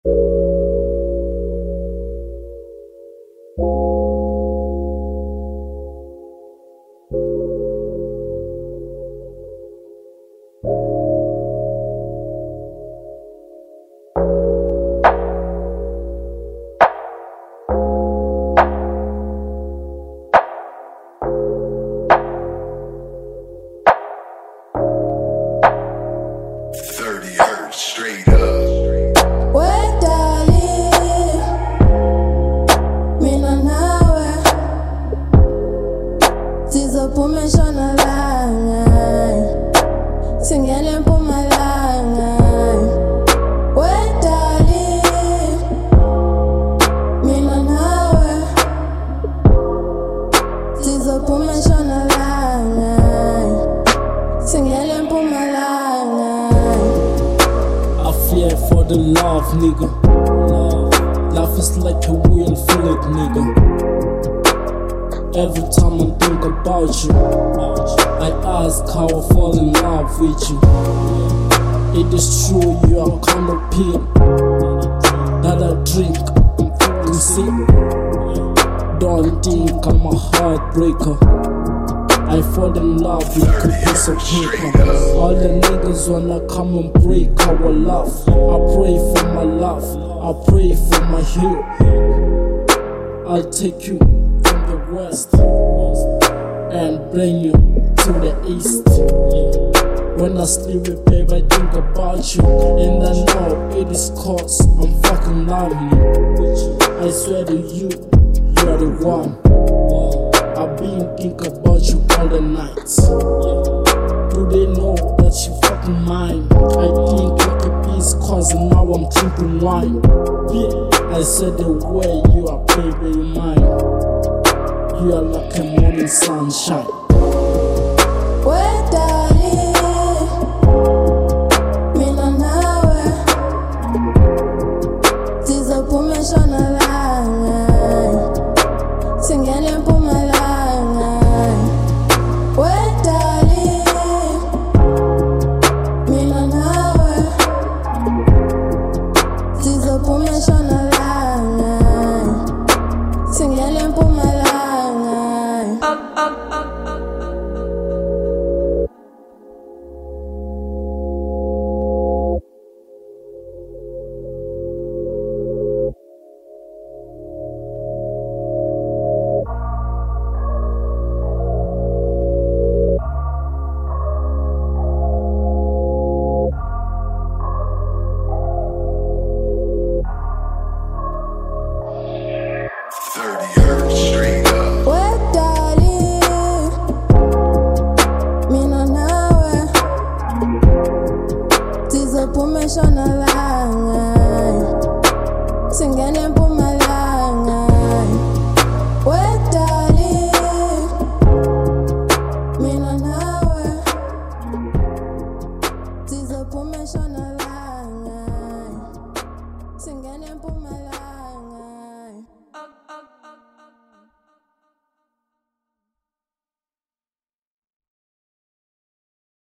Straight up. Wait, darling, mina nawe sizophuma entshonalanga, singene empumalanga. Wait, darling, mina nawe sizophuma entshonalanga, singene empumalanga. I fear for the love, nigga. Life is like a wheel flip, nigga. Every time I think about you, I ask how I fall in love with you. It is true, you are kind of pill that I drink to sip. Don't think I'm a heartbreaker. I fall in love with a piece of paper. All the niggas wanna come and break our love. I pray for my love, I pray for my hero. I'll take you from the west and bring you to the east. When I sleep with babe, I think about you, and I know it is cause I'm fucking loving you. I swear to you, you're the one. I've been thinking about you all the nights. Do they know that you fucking mine? I think like a piece cause now I'm drinking wine. I said the way you are, baby, you're mine. You are like a morning sunshine. Wait, darling, mina nawe sizophuma entshonalanga, singene empumalanga. Wait, darling, mina nawe sizophuma entshonalanga, singene empumalanga. Straight up. Wait, darling, mina nawe sizophuma entshonalanga, singene empumalanga. Wait, darling, mina nawe sizophuma entshonalanga, singene empumalanga.